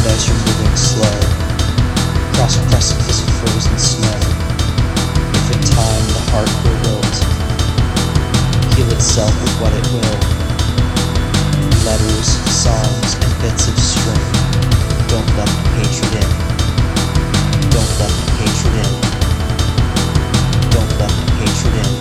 as you're moving slow, across a precipice of frozen snow. If in time the heart will wilt, heal itself with what it will. Letters, songs, and bits of string. Don't let the hatred in. Don't let the hatred in. Don't let the hatred in.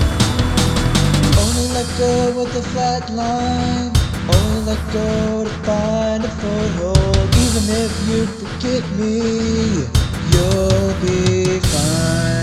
Only let go with the flat line. Only let go to find a foothold. Even if you forget me, you'll be fine.